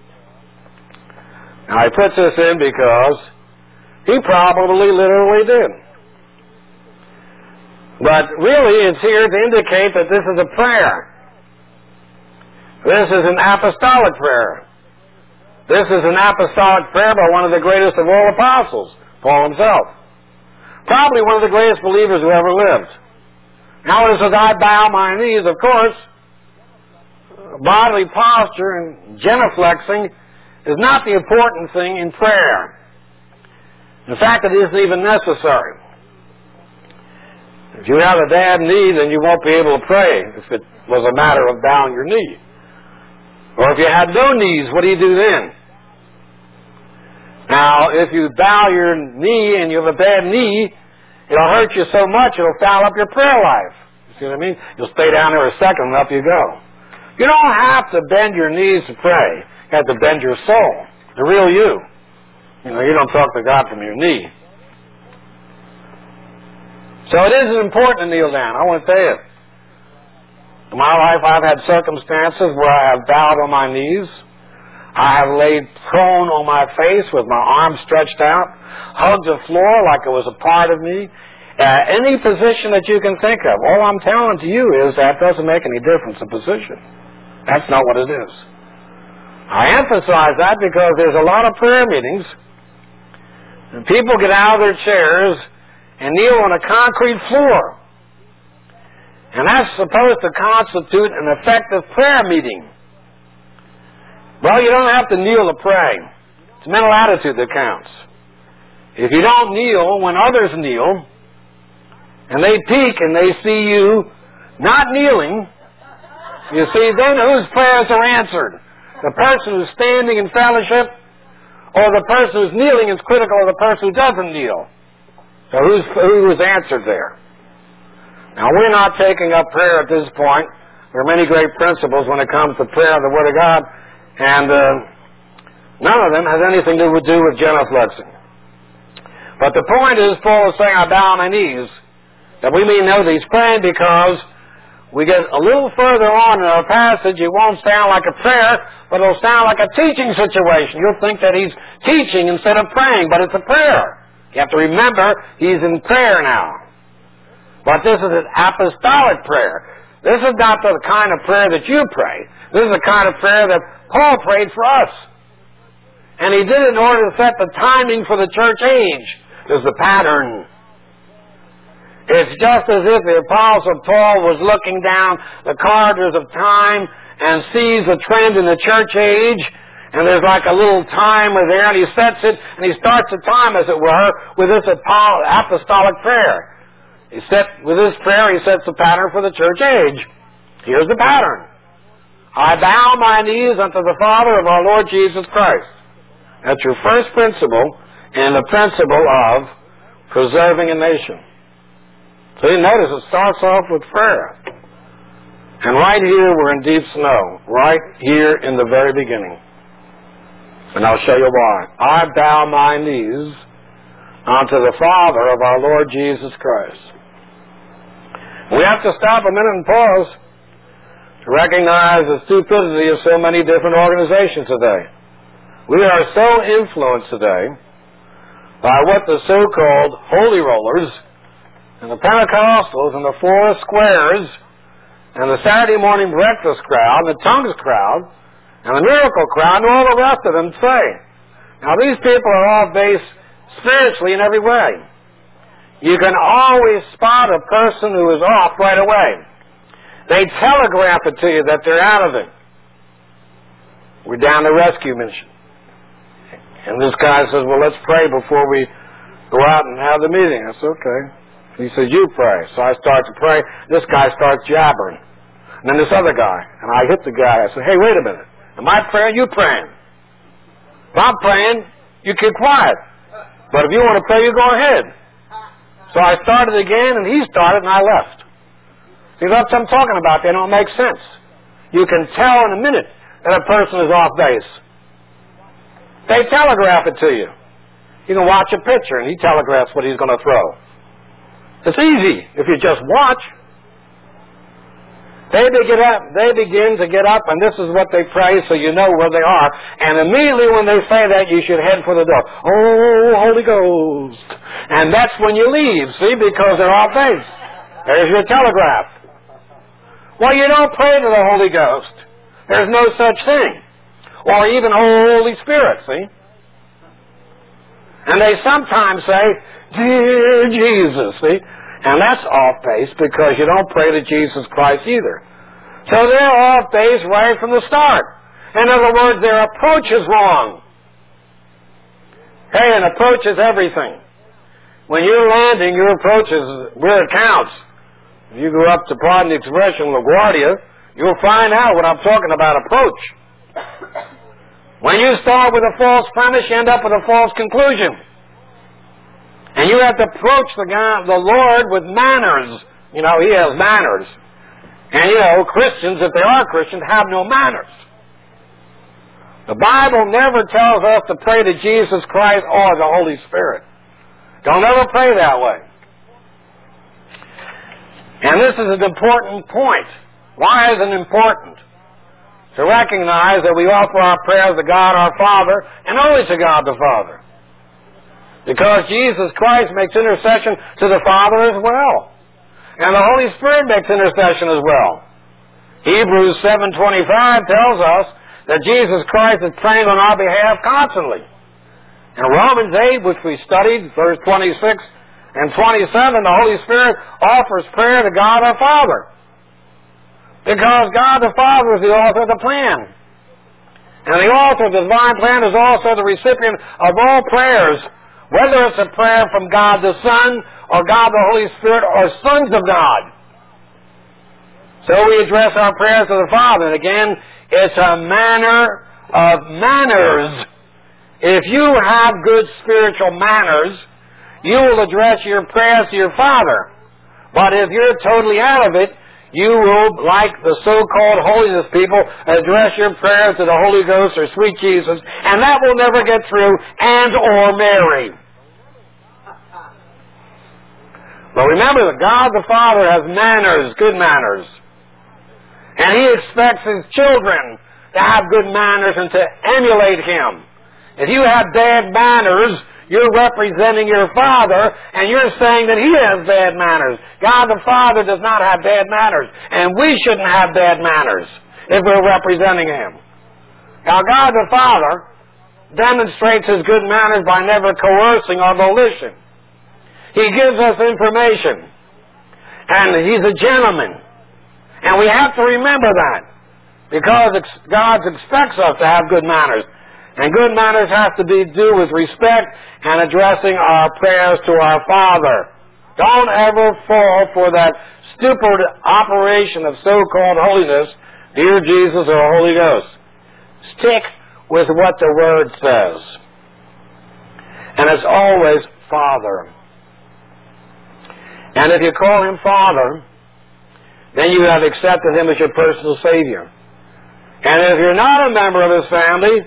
Now, he puts this in because he probably literally did. But really, it's here to indicate that this is a prayer. This is an apostolic prayer. This is an apostolic prayer by one of the greatest of all apostles, Paul himself. Probably one of the greatest believers who ever lived. Now, when it says, I bow my knees, of course, bodily posture and genuflexing is not the important thing in prayer. In fact, it isn't even necessary. If you have a bad knee, then you won't be able to pray if it was a matter of bowing your knee. Or if you had no knees, what do you do then? Now, if you bow your knee and you have a bad knee, it'll hurt you so much it'll foul up your prayer life. You see what I mean? You'll stay down there a second and up you go. You don't have to bend your knees to pray. You have to bend your soul, the real you. You know, you don't talk to God from your knee. So it is important to kneel down. I want to tell you, in my life I've had circumstances where I have bowed on my knees. I have laid prone on my face with my arms stretched out, hugged the floor like it was a part of me. Uh, any position that you can think of. All I'm telling to you is that doesn't make any difference in position. That's not what it is. I emphasize that because there's a lot of prayer meetings, and people get out of their chairs and kneel on a concrete floor. And that's supposed to constitute an effective prayer meeting. Well, you don't have to kneel to pray. It's mental attitude that counts. If you don't kneel when others kneel, and they peek and they see you not kneeling, you see, then whose prayers are answered? The person who's standing in fellowship, or the person who's kneeling is critical of the person who doesn't kneel? So who's, who was answered there? Now, we're not taking up prayer at this point. There are many great principles when it comes to prayer and the Word of God, and uh, none of them has anything to do with genuflexing. But the point is, Paul is saying, I bow on my knees, that we may know that he's praying, because we get a little further on in our passage, it won't sound like a prayer, but it'll sound like a teaching situation. You'll think that he's teaching instead of praying, but it's a prayer. You have to remember, he's in prayer now. But this is an apostolic prayer. This is not the kind of prayer that you pray. This is the kind of prayer that Paul prayed for us. And he did it in order to set the timing for the church age. There's the pattern. It's just as if the Apostle Paul was looking down the corridors of time and sees a trend in the church age, and there's like a little timer there, and he sets it, and he starts the time, as it were, with this apostolic prayer. He set, with this prayer, he sets the pattern for the church age. Here's the pattern. I bow my knees unto the Father of our Lord Jesus Christ. That's your first principle, and the principle of preserving a nation. So you notice it starts off with prayer. And right here we're in deep snow. Right here in the very beginning. And I'll show you why. I bow my knees unto the Father of our Lord Jesus Christ. We have to stop a minute and pause to recognize the stupidity of so many different organizations today. We are so influenced today by what the so-called holy rollers and the Pentecostals and the Four Squares and the Saturday morning breakfast crowd, and the tongues crowd, and the miracle crowd, and all the rest of them say. Now, these people are all based spiritually in every way. You can always spot a person who is off right away. They telegraph it to you that they're out of it. We're down the rescue mission. And this guy says, well, let's pray before we go out and have the meeting. I said, okay. He says, you pray. So I start to pray. This guy starts jabbering. And then this other guy. And I hit the guy. I said, hey, wait a minute. Am I praying? You praying? If I'm praying, you keep quiet. But if you want to pray, you go ahead. So I started again, and he started, and I left. See, that's what I'm talking about. They don't make sense. You can tell in a minute that a person is off base. They telegraph it to you. You can watch a picture, and he telegraphs what he's going to throw. It's easy if you just watch. They begin, up, they begin to get up, and this is what they pray, so you know where they are. And immediately when they say that, you should head for the door. Oh, Holy Ghost. And that's when you leave, see, because they're off base. There's your telegraph. Well, you don't pray to the Holy Ghost. There's no such thing. Or even Holy Spirit, see? And they sometimes say, Dear Jesus, see? And that's off base because you don't pray to Jesus Christ either. So they're off base right from the start. In other words, their approach is wrong. Hey, an approach is everything. When you're landing, your approach is where it counts. If you go up to, pardon the expression, LaGuardia, you'll find out what I'm talking about, approach. When you start with a false premise, you end up with a false conclusion. And you have to approach the God, the Lord with manners. You know, He has manners. And, you know, Christians, if they are Christians, have no manners. The Bible never tells us to pray to Jesus Christ or the Holy Spirit. Don't ever pray that way. And this is an important point. Why is it important? To recognize that we offer our prayers to God our Father and only to God the Father. Because Jesus Christ makes intercession to the Father as well. And the Holy Spirit makes intercession as well. Hebrews seven twenty-five tells us that Jesus Christ is praying on our behalf constantly. In Romans eight, which we studied, verse twenty-six and twenty-seven, the Holy Spirit offers prayer to God our Father. Because God the Father is the author of the plan. And the author of the divine plan is also the recipient of all prayers, whether it's a prayer from God the Son or God the Holy Spirit or sons of God. So we address our prayers to the Father. And again, it's a manner of manners. If you have good spiritual manners, you will address your prayers to your Father. But if you're totally out of it, you will, like the so-called holiness people, address your prayers to the Holy Ghost or sweet Jesus, and that will never get through, and or Mary. But remember that God the Father has manners, good manners. And He expects His children to have good manners and to emulate Him. If you have bad manners, you're representing your Father, and you're saying that He has bad manners. God the Father does not have bad manners, and we shouldn't have bad manners if we're representing Him. Now, God the Father demonstrates His good manners by never coercing our volition. He gives us information, and He's a gentleman, and we have to remember that, because God expects us to have good manners. And good manners have to be do with respect and addressing our prayers to our Father. Don't ever fall for that stupid operation of so-called holiness, dear Jesus or Holy Ghost. Stick with what the Word says. And it's always Father. And if you call Him Father, then you have accepted Him as your personal Savior. And if you're not a member of His family,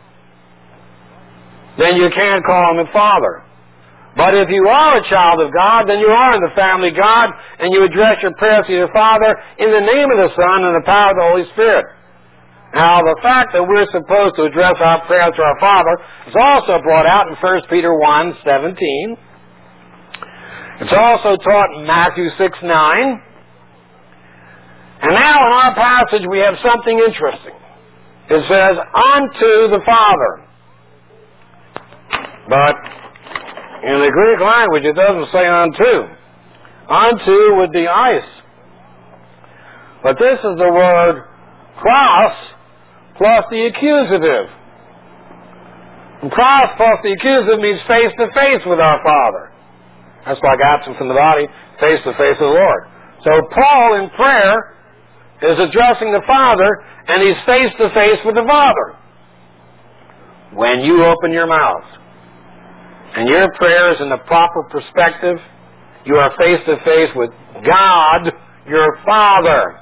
then you can't call Him a Father. But if you are a child of God, then you are in the family of God, and you address your prayers to your Father in the name of the Son and the power of the Holy Spirit. Now, the fact that we're supposed to address our prayers to our Father is also brought out in First Peter one seventeen. It's also taught in Matthew six nine. And now in our passage we have something interesting. It says, unto the Father. But in the Greek language, it doesn't say unto. Unto would be ice. But this is the word cross plus the accusative. And cross plus the accusative means face to face with our Father. That's like absent from the body, face to face with the Lord. So Paul in prayer is addressing the Father, and he's face to face with the Father. When you open your mouth, and your prayer is in the proper perspective, you are face to face with God, your Father.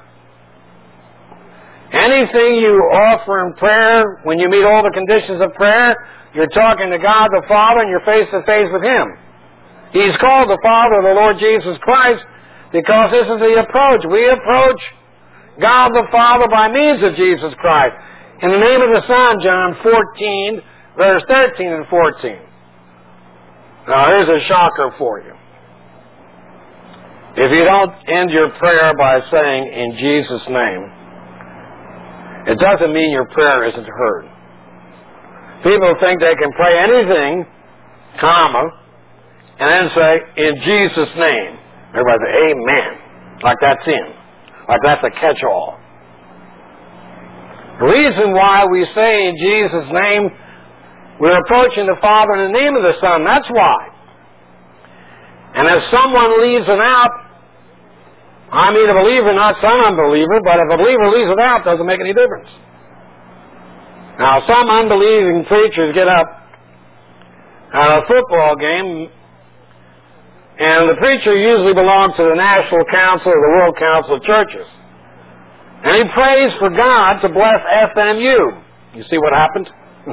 Anything you offer in prayer, when you meet all the conditions of prayer, you're talking to God the Father and you're face to face with Him. He's called the Father of the Lord Jesus Christ because this is the approach. We approach God the Father by means of Jesus Christ. In the name of the Son, John fourteen, verse thirteen and fourteen. Now here's a shocker for you. If you don't end your prayer by saying, in Jesus' name, it doesn't mean your prayer isn't heard. People think they can pray anything, comma, and then say, in Jesus' name. Everybody say, amen. Like that's in. Like that's a catch-all. The reason why we say in Jesus' name, we're approaching the Father in the name of the Son. That's why. And if someone leaves it out, I mean a believer, not some unbeliever, but if a believer leaves it out, it doesn't make any difference. Now, some unbelieving preachers get up at a football game, and the preacher usually belongs to the National Council or the World Council of Churches. And he prays for God to bless S M U. You see what happened?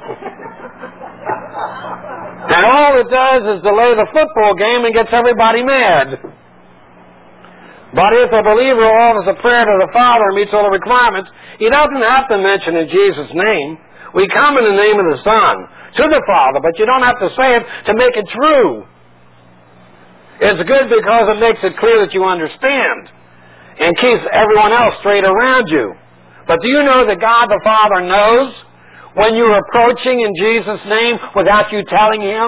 And all it does is delay the football game and gets everybody mad. But if a believer offers a prayer to the Father and meets all the requirements, he doesn't have to mention in Jesus' name. We come in the name of the Son to the Father, but you don't have to say it to make it true. It's good because it makes it clear that you understand and keeps everyone else straight around you. But do you know that God the Father knows when you're approaching in Jesus' name without you telling Him?